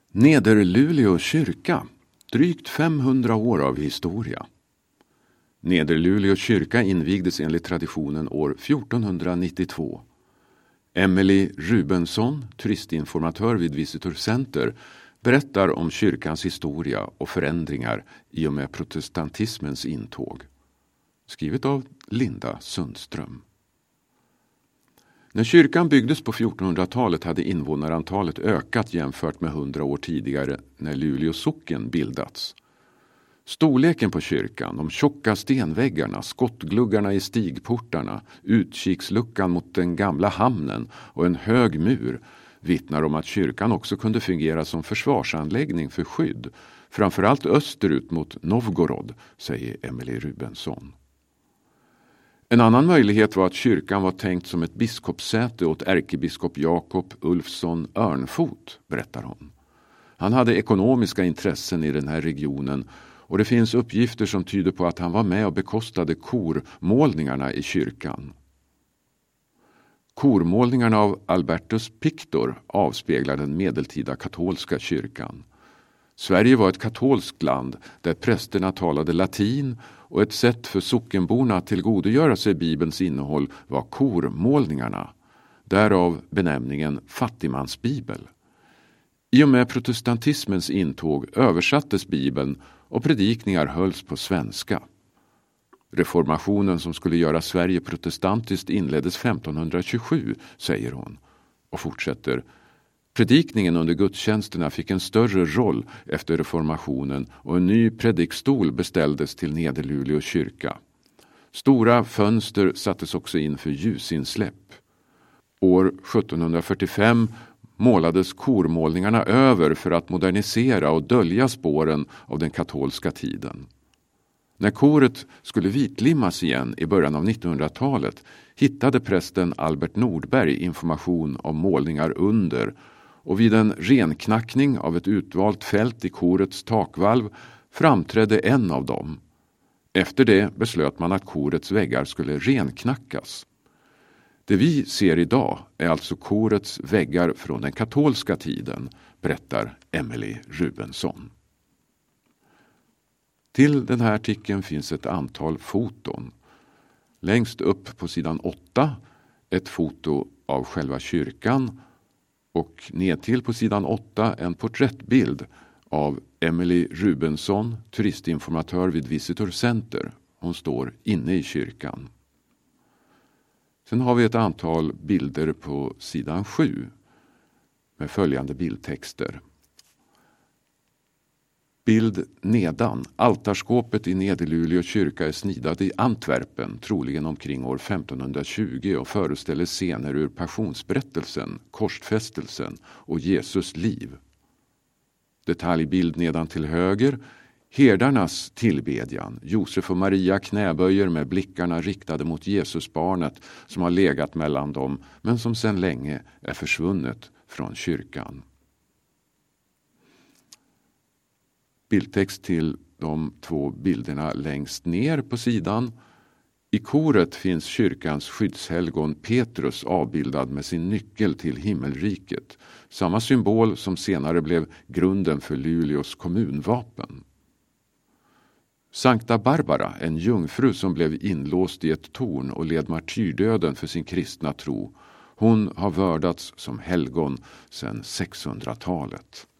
Nederluleå kyrka, drygt 500 år av historia. Nederluleå kyrka invigdes enligt traditionen år 1492. Emily Rubensson, turistinformatör vid Visitor Center, berättar om kyrkans historia och förändringar i och med protestantismens intåg. Skrivet av Linda Sundström. När kyrkan byggdes på 1400-talet hade invånarantalet ökat jämfört med 100 år tidigare när Luleå socken bildats. Storleken på kyrkan, de tjocka stenväggarna, skottgluggarna i stigportarna, utkiksluckan mot den gamla hamnen och en hög mur vittnar om att kyrkan också kunde fungera som försvarsanläggning för skydd, framförallt österut mot Novgorod, säger Emily Rubensson. En annan möjlighet var att kyrkan var tänkt som ett biskopssäte åt ärkebiskop Jakob Ulfsson Örnfot, berättar hon. Han hade ekonomiska intressen i den här regionen och det finns uppgifter som tyder på att han var med och bekostade kormålningarna i kyrkan. Kormålningarna av Albertus Pictor avspeglar den medeltida katolska kyrkan. Sverige var ett katolskt land där prästerna talade latin och ett sätt för sockenborna att tillgodogöra sig Bibelns innehåll var kormålningarna. Därav benämningen fattigmansbibel. I och med protestantismens intåg översattes Bibeln och predikningar hölls på svenska. Reformationen som skulle göra Sverige protestantiskt inleddes 1527, säger hon, och fortsätter. Predikningen under gudstjänsterna fick en större roll efter reformationen och en ny predikstol beställdes till Nederluleå kyrka. Stora fönster sattes också in för ljusinsläpp. År 1745 målades kormålningarna över för att modernisera och dölja spåren av den katolska tiden. När koret skulle vitlimmas igen i början av 1900-talet hittade prästen Albert Nordberg information om målningar under och vid en renknackning av ett utvalt fält i korets takvalv framträdde en av dem. Efter det beslöt man att korets väggar skulle renknackas. Det vi ser idag är alltså korets väggar från den katolska tiden, berättar Emily Rubensson. Till den här artikeln finns ett antal foton. Längst upp på sidan 8 ett foto av själva kyrkan och nedtill på sidan 8 en porträttbild av Emily Rubensson, turistinformatör vid Visitor Center. Hon står inne i kyrkan. Sen har vi ett antal bilder på sidan 7 med följande bildtexter. Bild nedan. Altarskåpet i Nederluleå kyrka är snidad i Antwerpen, troligen omkring år 1520 och föreställer scener ur passionsberättelsen, korsfästelsen och Jesus liv. Detaljbild nedan till höger. Herdarnas tillbedjan. Josef och Maria knäböjer med blickarna riktade mot Jesusbarnet som har legat mellan dem men som sedan länge är försvunnet från kyrkan. Bildtext till de två bilderna längst ner på sidan. I koret finns kyrkans skyddshelgon Petrus avbildad med sin nyckel till himmelriket. Samma symbol som senare blev grunden för Luleås kommunvapen. Sankta Barbara, en jungfru som blev inlåst i ett torn och led martyrdöden för sin kristna tro. Hon har vördats som helgon sedan 600-talet.